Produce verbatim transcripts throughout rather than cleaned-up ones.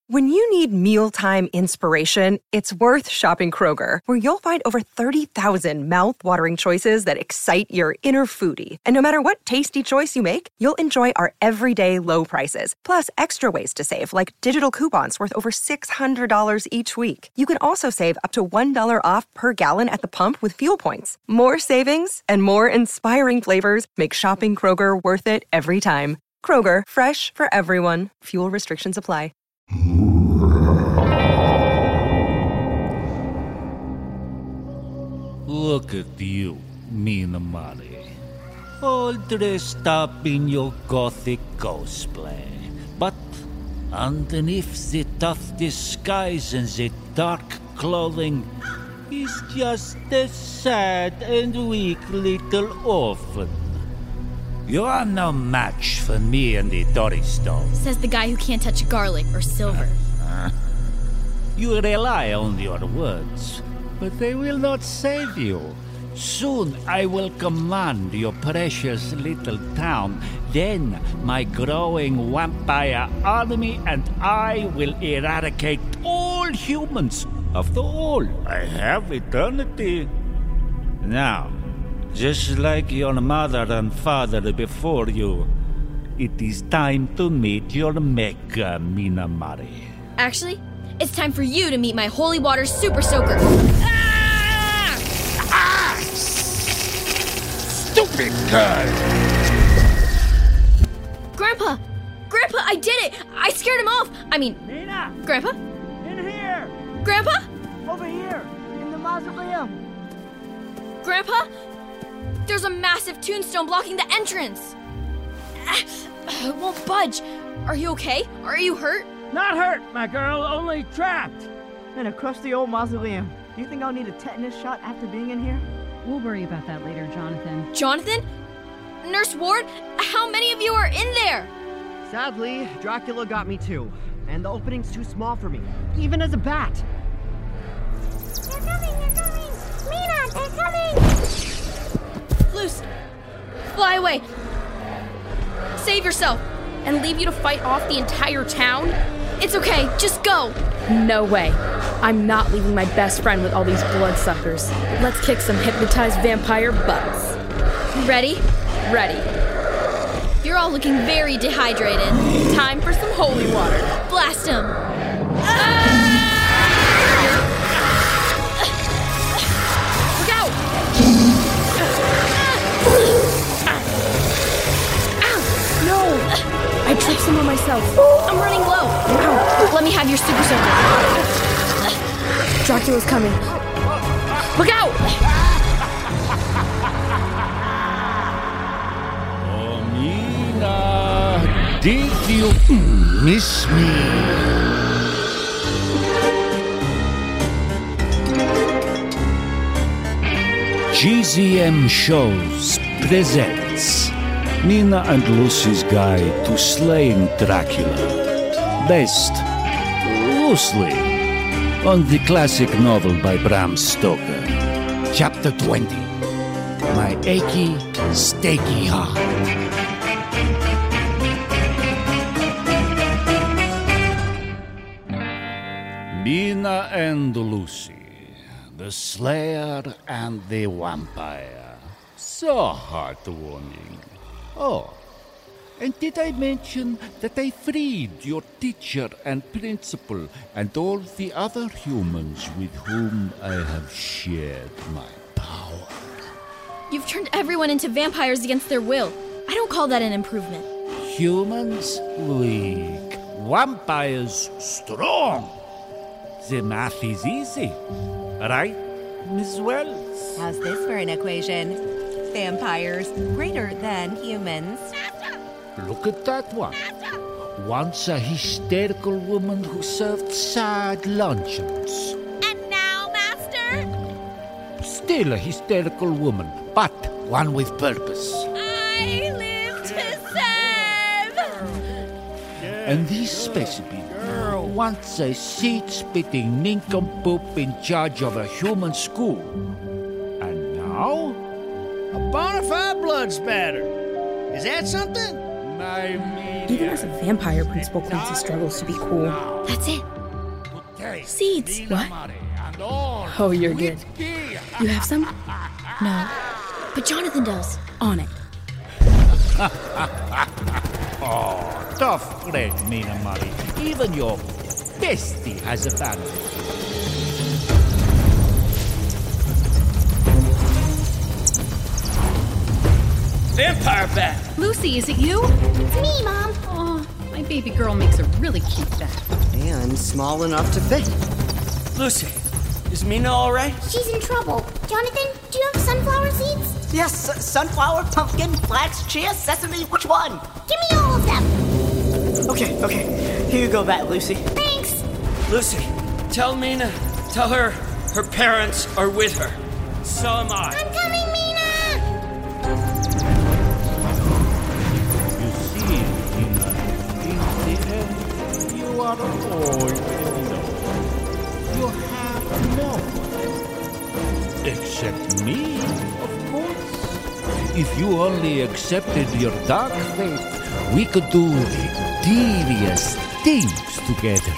When you need mealtime inspiration, it's worth shopping Kroger, where you'll find over thirty thousand mouth-watering choices that excite your inner foodie. And no matter what tasty choice you make, you'll enjoy our everyday low prices, plus extra ways to save, like digital coupons worth over six hundred dollars each week. You can also save up to one dollar off per gallon at the pump with fuel points. More savings and more inspiring flavors make shopping Kroger worth it every time. Kroger, fresh for everyone. Fuel restrictions apply. Look at you, Mina Mari. All dressed up in your gothic cosplay. But underneath the tough disguise and the dark clothing is just a sad and weak little orphan. You are no match for me and the Doristone. Says the guy who can't touch garlic or silver. Uh, you rely on your words, but they will not save you. Soon I will command your precious little town. Then my growing vampire army and I will eradicate all humans. After all, I have eternity. Now, just like your mother and father before you, it is time to meet your Mecha, Mina Mari. Actually, it's time for you to meet my holy water super soaker. Ah! Ah! Stupid guy! Grandpa! Grandpa, I did it! I scared him off! I mean, Mina! Grandpa? In here! Grandpa? Over here, in the mausoleum. Grandpa? There's a massive tombstone blocking the entrance. It won't budge. Are you okay? Are you hurt? Not hurt, my girl, only trapped. In a crusty old mausoleum. Do you think I'll need a tetanus shot after being in here? We'll worry about that later, Jonathan. Jonathan? Nurse Ward? How many of you are in there? Sadly, Dracula got me too. And the opening's too small for me, even as a bat. They're coming, they're coming! Mina, they're coming! Loose! Fly away! Save yourself! And leave you to fight off the entire town? It's okay, just go! No way. I'm not leaving my best friend with all these bloodsuckers. Let's kick some hypnotized vampire butts. Ready? Ready. You're all looking very dehydrated. Time for some holy water. Blast them! Ah! Look out! I tripped someone myself. I'm running low. Ow. Let me have your super soaker. Dracula's coming. Look out! Oh, Mina, did you miss me? G Z M Shows presents Mina and Lucy's Guide to Slaying Dracula, based loosely on the classic novel by Bram Stoker. Chapter twenty, My Achy, Stakey Heart. Mina and Lucy, the Slayer and the Vampire. So heartwarming. Oh, and did I mention that I freed your teacher and principal and all the other humans with whom I have shared my power? You've turned everyone into vampires against their will. I don't call that an improvement. Humans weak, vampires strong. The math is easy, right, Miss Wells? How's this for an equation? Vampires greater than humans. Look at that one. Once a hysterical woman who served sad luncheons. And now, Master? Still a hysterical woman, but one with purpose. I live to serve! And this specimen, once a seed-spitting nincompoop in charge of a human school. And now? A bona fide blood spatter. Is that something? Even as a vampire, Principal Quincy struggles to be cool. That's it. Seeds. What? Oh, you're good. You have some? No. But Jonathan does. On it. Oh, tough break, Mina Mari. Even your bestie has abandoned. Vampire bat! Lucy, is it you? It's me, Mom. Oh, my baby girl makes a really cute bat. And small enough to fit. Lucy, is Mina all right? She's in trouble. Jonathan, do you have sunflower seeds? Yes, s- sunflower, pumpkin, flax, chia, sesame, which one? Give me all of them. Okay, okay. Here you go, Bat Lucy. Thanks. Lucy, tell Mina, tell her her parents are with her. So am I. I'm coming, Mina. You see, Mina, in the end, you are all alone. You have no one. Except me, of course. If you only accepted your dark fate, we could do devious things together.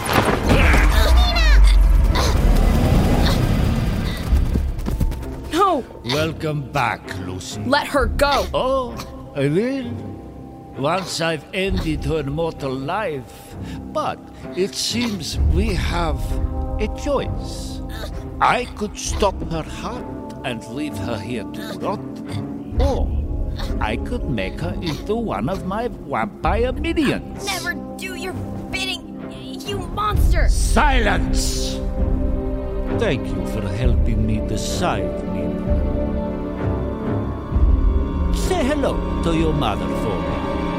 No! Welcome back, Lucy. Let her go! Oh, I will. Once I've ended her mortal life. But it seems we have a choice. I could stop her heart and leave her here to rot. Or I could make her into one of my vampire minions. Never do your bidding, you monster! Silence! Thank you for helping me decide, Nina. Say hello to your mother for me.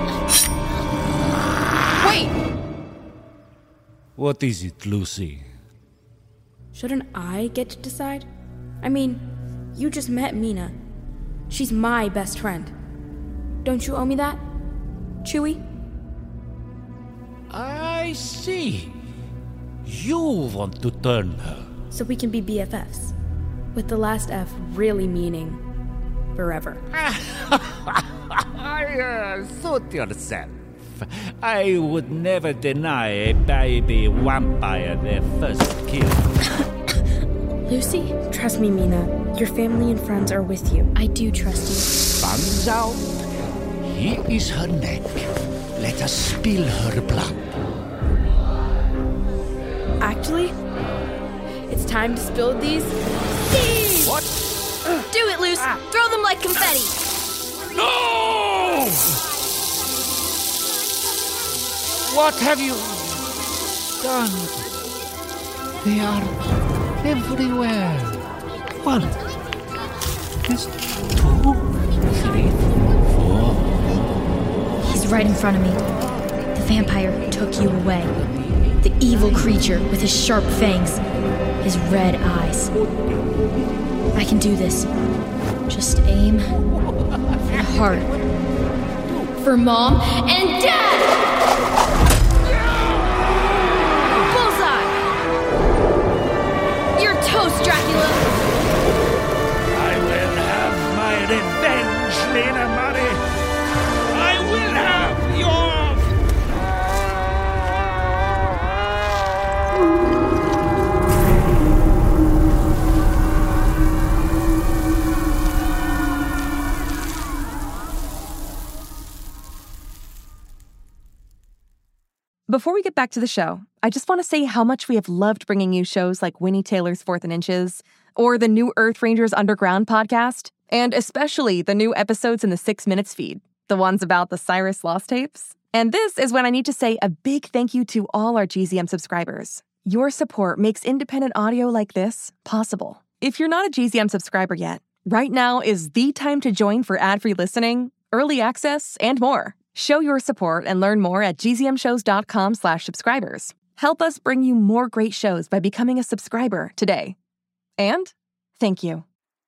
Wait! What is it, Lucy? Shouldn't I get to decide? I mean, you just met Mina. She's my best friend. Don't you owe me that, Chewie? I see. You want to turn her. So we can be B F Fs. With the last F really meaning forever. uh, suit yourself. I would never deny a baby vampire their first kill. Lucy, trust me, Mina. Your family and friends are with you. I do trust you. Fangs out. Here is her neck. Let us spill her blood. Actually, it's time to spill these seeds! What? Do it, Luce! Ah. Throw them like confetti! No! What have you done? They are everywhere. One, this two, three, four. He's right in front of me. The vampire took you away. The evil creature with his sharp fangs, his red eyes. I can do this. Just aim for the heart. For Mom and Dad! Bullseye! You're toast, Dracula! I will have my revenge, Lena Murray! I will have your... Before we get back to the show, I just want to say how much we have loved bringing you shows like Winnie Taylor's Fourth and Inches, or the new Earth Rangers Underground podcast, and especially the new episodes in the Six Minutes feed, the ones about the Cyrus Lost tapes. And this is when I need to say a big thank you to all our G Z M subscribers. Your support makes independent audio like this possible. If you're not a G Z M subscriber yet, right now is the time to join for ad-free listening, early access, and more. Show your support and learn more at gzmshows.com slash subscribers. Help us bring you more great shows by becoming a subscriber today. And thank you.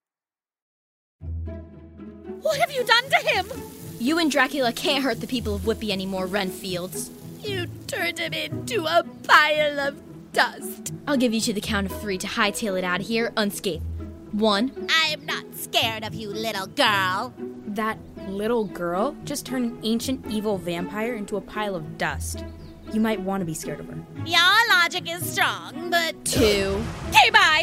What have you done to him? You and Dracula can't hurt the people of Whippy anymore, Renfields. You turned him into a pile of dust. I'll give you to the count of three to hightail it out of here unscathed. One. I'm not scared of you, little girl. That little girl just turned an ancient evil vampire into a pile of dust. You might want to be scared of her. Your logic is strong, but... Two. Okay, bye!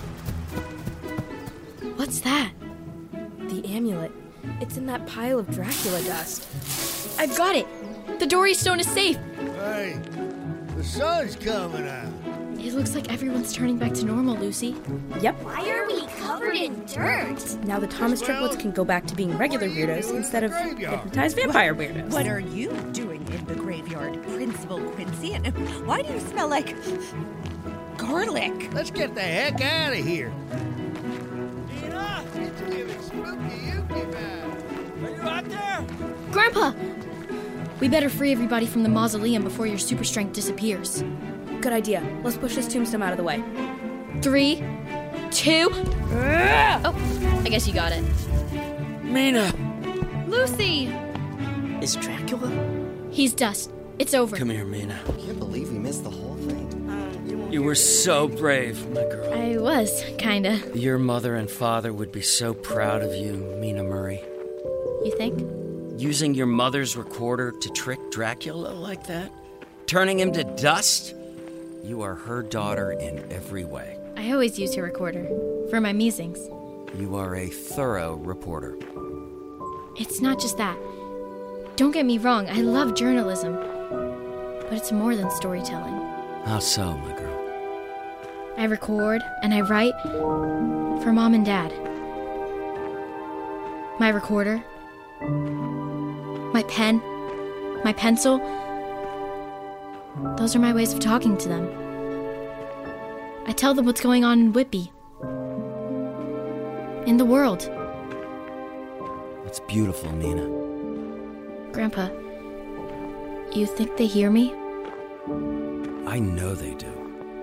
What's that? The amulet. It's in that pile of Dracula dust. I've got it! The Dory Stone is safe! Hey, the sun's coming out. It looks like everyone's turning back to normal, Lucy. Yep. Why are we covered in dirt? Now the Thomas triplets can go back to being regular weirdos instead of hypnotized vampire weirdos. What are you doing in the graveyard, Principal Quincy? And why do you smell like garlic? Let's get the heck out of here. Nina, it's giving spooky Yuki back. Are you out there? Grandpa! We better free everybody from the mausoleum before your super strength disappears. Good idea. Let's push this tombstone out of the way. Three, two... Oh, I guess you got it. Mina! Lucy! Is Dracula? He's dust. It's over. Come here, Mina. I can't believe we missed the whole thing. You were so brave, my girl. I was, kinda. Your mother and father would be so proud of you, Mina Murray. You think? Using your mother's recorder to trick Dracula like that? Turning him to dust? You are her daughter in every way. I always use her recorder. For my musings. You are a thorough reporter. It's not just that. Don't get me wrong, I love journalism. But it's more than storytelling. How so, my girl? I record and I write for Mom and Dad. My recorder, my pen, my pencil, those are my ways of talking to them. I tell them what's going on in Whitby. In the world. It's beautiful, Mina. Grandpa, you think they hear me? I know they do.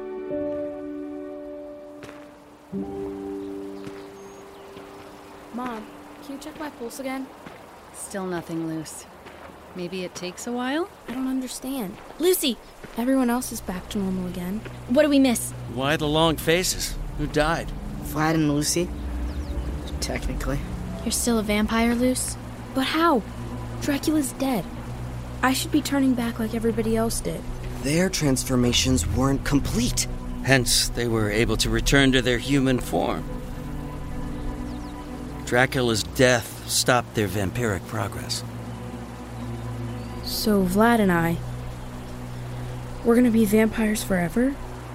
Mom, can you check my pulse again? Still nothing loose. Maybe it takes a while? I don't understand. Lucy! Everyone else is back to normal again. What do we miss? Why the long faces? Who died? Vlad and Lucy? Technically. You're still a vampire, Luce? But how? Dracula's dead. I should be turning back like everybody else did. Their transformations weren't complete. Hence, they were able to return to their human form. Dracula's death stopped their vampiric progress. So Vlad and I, we're gonna be vampires forever?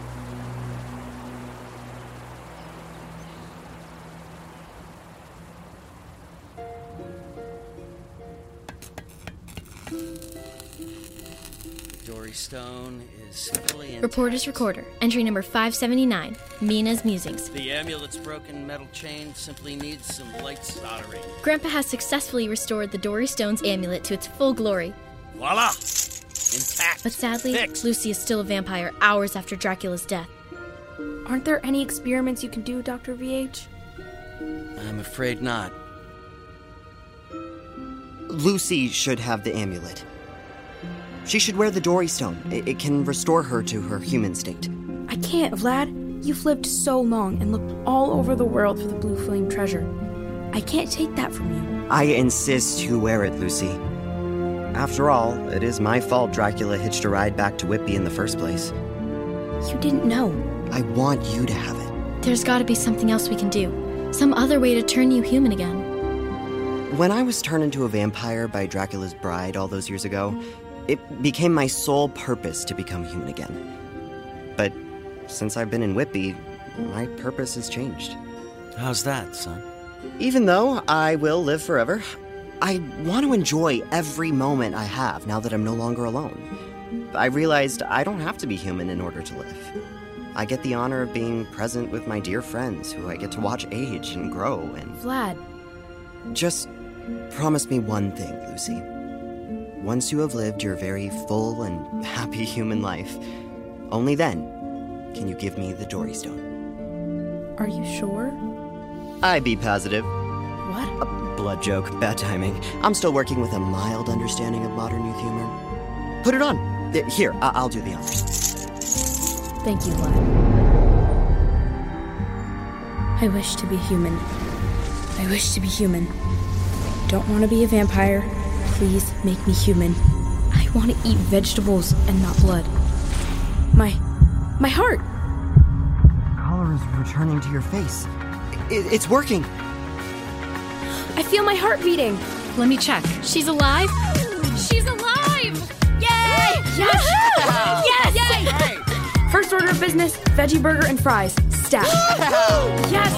Dory Stone is fully intact. Reporter's recorder. Entry number five seventy-nine. Mina's musings. The amulet's broken metal chain simply needs some light soldering. Grandpa has successfully restored the Dory Stone's amulet to its full glory. Voila! Intact. But sadly, Fixed. Lucy is still a vampire hours after Dracula's death. Aren't there any experiments you can do, Doctor V H? I'm afraid not. Lucy should have the amulet. She should wear the Dory Stone. It, it can restore her to her human state. I can't, Vlad. You've lived so long and looked all over the world for the Blue Flame treasure. I can't take that from you. I insist you wear it, Lucy. After all, it is my fault Dracula hitched a ride back to Whitby in the first place. You didn't know. I want you to have it. There's gotta be something else we can do. Some other way to turn you human again. When I was turned into a vampire by Dracula's bride all those years ago, it became my sole purpose to become human again. But since I've been in Whitby, my purpose has changed. How's that, son? Even though I will live forever, I want to enjoy every moment I have now that I'm no longer alone. I realized I don't have to be human in order to live. I get the honor of being present with my dear friends who I get to watch age and grow and... Vlad. Just promise me one thing, Lucy. Once you have lived your very full and happy human life, only then can you give me the Dory Stone. Are you sure? I be positive. What? A blood joke, bad timing. I'm still working with a mild understanding of modern youth humor. Put it on. Here, I- I'll do the honors. Thank you, Vlad. I wish to be human. I wish to be human. don't want to be a vampire. Please make me human. I want to eat vegetables and not blood. My... my heart! Color is returning to your face. It, it's working. I feel my heart beating. Let me check. She's alive? She's alive! Yay! Yes! Yes! Yay! First order of business, veggie burger and fries. Stat. Yes!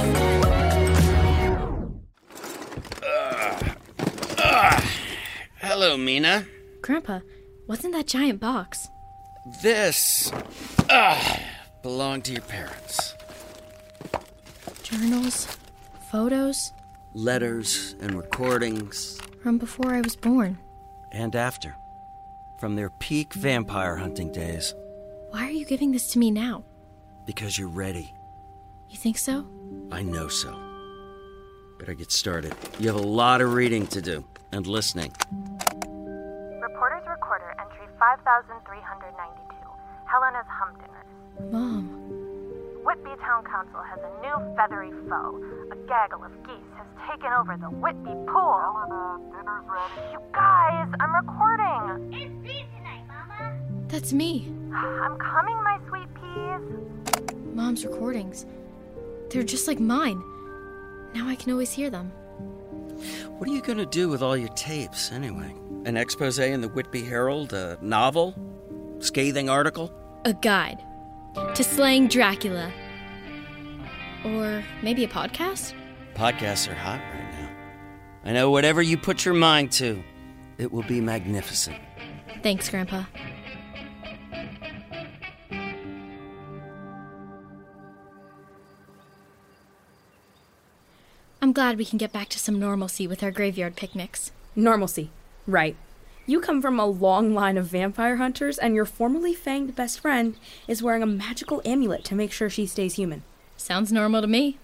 Uh, uh, hello, Mina. Grandpa, what's in that giant box? This uh, belonged to your parents. Journals, photos. Letters and recordings. From before I was born. And after. From their peak vampire hunting days. Why are you giving this to me now? Because you're ready. You think so? I know so. Better get started. You have a lot of reading to do. And listening. Reporter's recorder entry five thousand three hundred ninety-two. Helena's Humdinger. Mom. Whitby Town Council has a new feathery foe. A gaggle of geese has taken over the Whitby pool. Helena, dinner's ready. You guys, I'm recording. It's pizza night, Mama. That's me. I'm coming, my sweet peas. Mom's recordings. They're just like mine. Now I can always hear them. What are you going to do with all your tapes, anyway? An expose in the Whitby Herald? A novel? Scathing article? A guide to slaying Dracula. Or maybe a podcast? Podcasts are hot right now. I know whatever you put your mind to, it will be magnificent. Thanks, Grandpa. I'm glad we can get back to some normalcy with our graveyard picnics. Normalcy. Right. You come from a long line of vampire hunters, and your formerly fanged best friend is wearing a magical amulet to make sure she stays human. Sounds normal to me.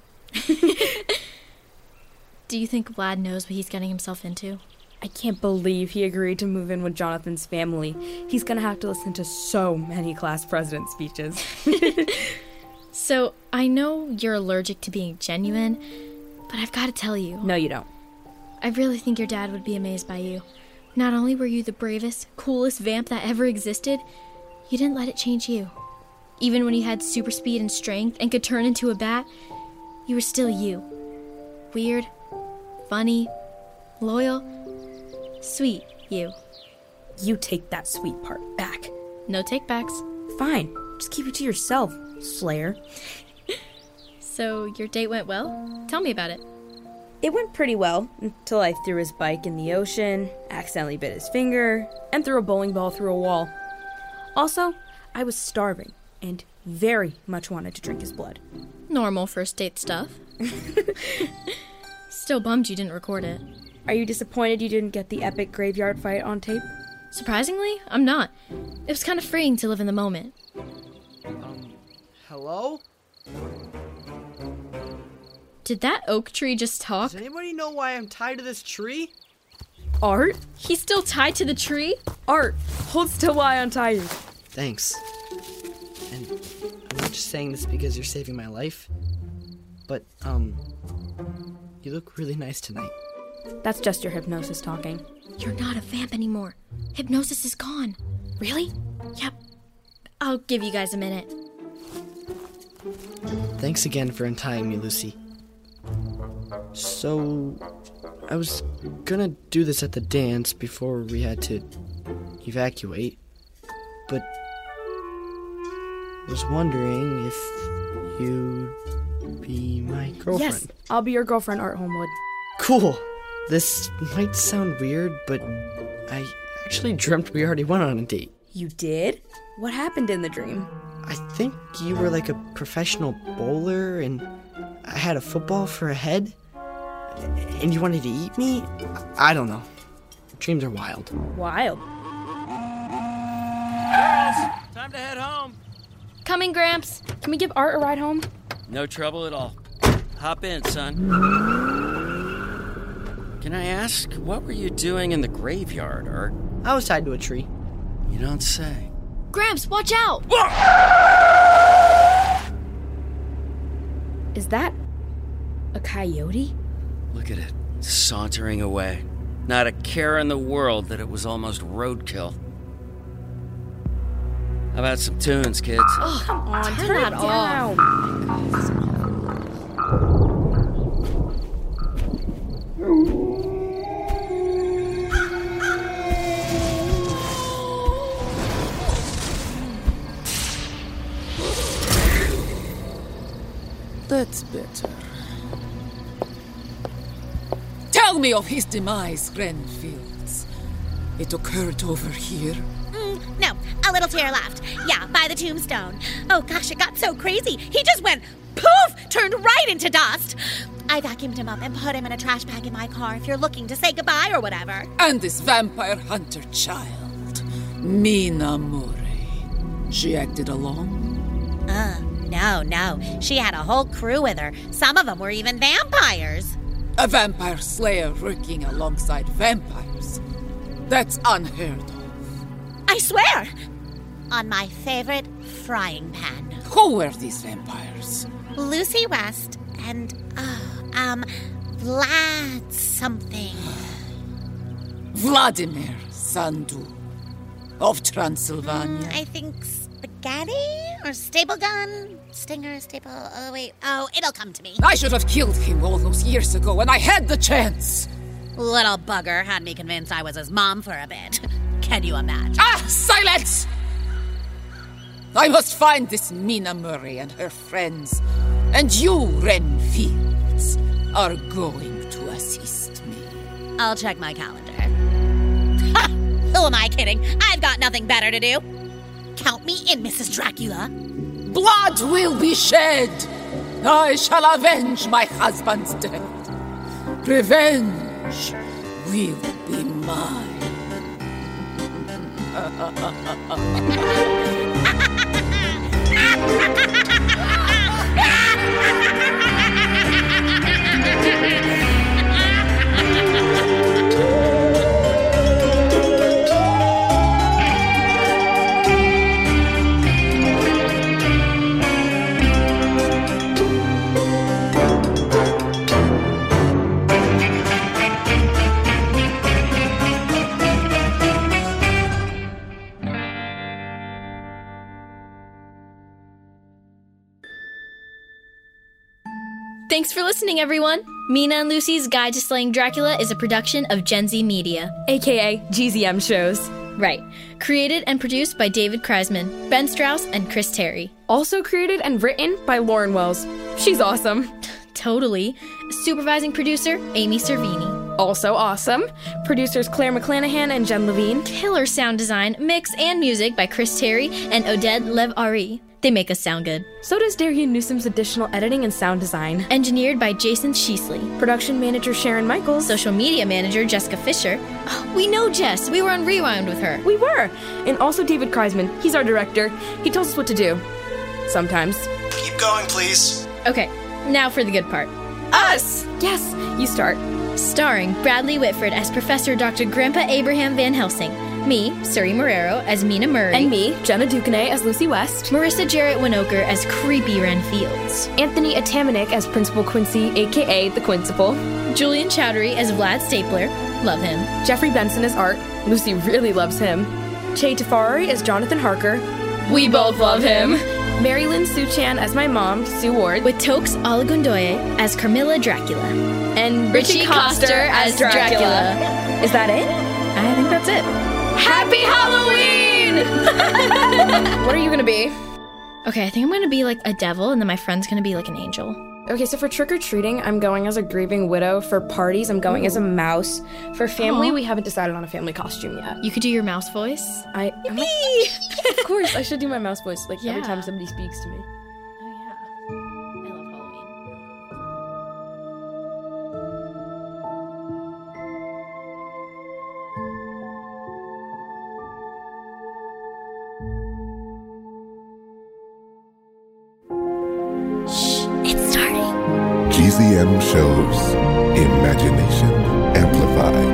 Do you think Vlad knows what he's getting himself into? I can't believe he agreed to move in with Jonathan's family. He's gonna have to listen to so many class president speeches. So, I know you're allergic to being genuine, but I've got to tell you. No, you don't. I really think your dad would be amazed by you. Not only were you the bravest, coolest vamp that ever existed, you didn't let it change you. Even when you had super speed and strength and could turn into a bat, you were still you. Weird, funny, loyal, sweet you. You take that sweet part back. No takebacks. Fine. Just keep it to yourself, Slayer. So, your date went well? Tell me about it. It went pretty well, until I threw his bike in the ocean, accidentally bit his finger, and threw a bowling ball through a wall. Also, I was starving, and very much wanted to drink his blood. Normal first date stuff. Still bummed you didn't record it. Are you disappointed you didn't get the epic graveyard fight on tape? Surprisingly, I'm not. It was kind of freeing to live in the moment. Um, hello? Did that oak tree just talk? Does anybody know why I'm tied to this tree? Art? He's still tied to the tree? Art, hold still while I untie you. Thanks. And I'm not just saying this because you're saving my life, but, um, you look really nice tonight. That's just your hypnosis talking. You're not a vamp anymore. Hypnosis is gone. Really? Yep. I'll give you guys a minute. Thanks again for untying me, Lucy. So, I was gonna do this at the dance before we had to evacuate, but was wondering if you'd be my girlfriend. Yes, I'll be your girlfriend, Art Homewood. Cool. This might sound weird, but I actually dreamt we already went on a date. You did? What happened in the dream? I think you were like a professional bowler, and I had a football for a head, and you wanted to eat me? I don't know. Dreams are wild. Wild? Girls, time to head home. Coming, Gramps. Can we give Art a ride home? No trouble at all. Hop in, son. Can I ask, what were you doing in the graveyard, Art? I was tied to a tree. You don't say. Gramps, watch out! Is that a coyote? Look at it, sauntering away. Not a care in the world that it was almost roadkill. How about some tunes, kids? Oh, come on, turn, turn that off. That's better. Tell me of his demise, Renfields. It occurred over here? Mm, no, a little to your left. Yeah, by the tombstone. Oh gosh, it got so crazy. He just went poof, turned right into dust. I vacuumed him up and put him in a trash bag in my car if you're looking to say goodbye or whatever. And this vampire hunter child, Mina Murray, she acted alone? Uh, no, no. She had a whole crew with her. Some of them were even vampires. A vampire slayer working alongside vampires. That's unheard of. I swear! On my favorite frying pan. Who were these vampires? Lucy West and, uh, um, Vlad something. Vladimir Sandu of Transylvania. Mm, I think spaghetti or staple gun? Stinger, staple, oh wait, oh, it'll come to me. I should have killed him all those years ago when I had the chance. Little bugger had me convinced I was his mom for a bit. Can you imagine? Ah, silence! I must find this Mina Murray and her friends. And you, Renfields, are going to assist me. I'll check my calendar. Ha! Who am I kidding? I've got nothing better to do. Count me in, Missus Dracula. Blood will be shed. I shall avenge my husband's death. Revenge will be mine. Thanks for listening, everyone. Mina and Lucy's Guide to Slaying Dracula is a production of Gen Z Media, aka G Z M Shows. Right. Created and produced by David Kreisman, Ben Strauss, and Chris Terry. Also created and written by Lauren Wells. She's awesome. Totally. Supervising producer, Amy Cervini. Also awesome. Producers Claire McClanahan and Jen Levine. Killer sound design, mix, and music by Chris Terry and Oded Lev-Ari. They make us sound good. So does Darian Newsom's additional editing and sound design. Engineered by Jason Sheasley. Production manager Sharon Michaels. Social media manager Jessica Fisher. Oh, we know Jess. We were on Rewind with her. We were. And also David Kreisman. He's our director. He tells us what to do. Sometimes. Keep going, please. Okay, now for the good part. Us! Yes, you start. Starring Bradley Whitford as Professor Doctor Grandpa Abraham Van Helsing. Me, Suri Marrero, as Mina Murray. And me, Jenna Ducanay, as Lucy West. Marissa Jarrett Winokur as Creepy Renfields. Anthony Atamanik as Principal Quincy, a k a. The Quincipal. Julian Chowdhury as Vlad Stapler. Love him. Jeffrey Benson as Art. Lucy really loves him. Che Tafari as Jonathan Harker. We both love him. Mary Lynn Suchan as my mom, Sue Ward. With Tokes Olagundoye as Carmilla Dracula. And Richie, Richie Coster, Coster as Dracula. Dracula. Is that it? I think that's it. Happy Halloween! What are you gonna be? Okay, I think I'm gonna be like a devil, and then my friend's gonna be like an angel. Okay, so for trick-or-treating, I'm going as a grieving widow. For parties, I'm going Ooh. as a mouse. For family, Aww. we haven't decided on a family costume yet. You could do your mouse voice. I, I'm like, of course, I should do my mouse voice, like yeah. every time somebody speaks to me. G Z M shows Imagination Amplified.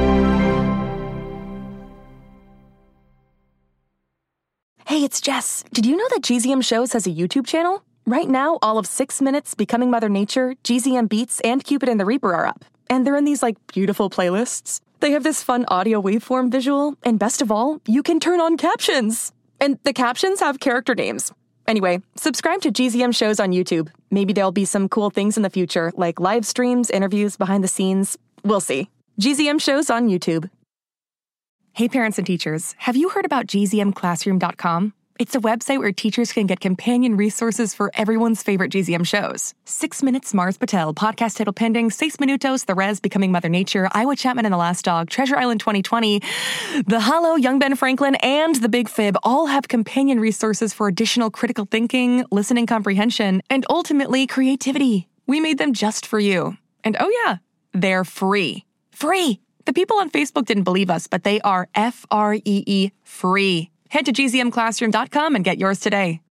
Hey, it's Jess. Did you know that G Z M Shows has a YouTube channel? Right now, all of Six Minutes, Becoming Mother Nature, G Z M Beats, and Cupid and the Reaper are up. And they're in these, like, beautiful playlists. They have this fun audio waveform visual, and best of all, you can turn on captions. And the captions have character names. Anyway, subscribe to G Z M Shows on YouTube. Maybe there'll be some cool things in the future, like live streams, interviews, behind the scenes. We'll see. G Z M Shows on YouTube. Hey parents and teachers, have you heard about G Z M classroom dot com? It's a website where teachers can get companion resources for everyone's favorite G Z M shows. Six Minutes, Mars Patel, Podcast Title Pending, Seis Minutos, The Res, Becoming Mother Nature, Iowa Chapman and the Last Dog, Treasure Island twenty twenty, The Hollow, Young Ben Franklin, and The Big Fib all have companion resources for additional critical thinking, listening comprehension, and ultimately creativity. We made them just for you. And oh yeah, they're free. Free! The people on Facebook didn't believe us, but they are F R E E free. Head to G Z M classroom dot com and get yours today.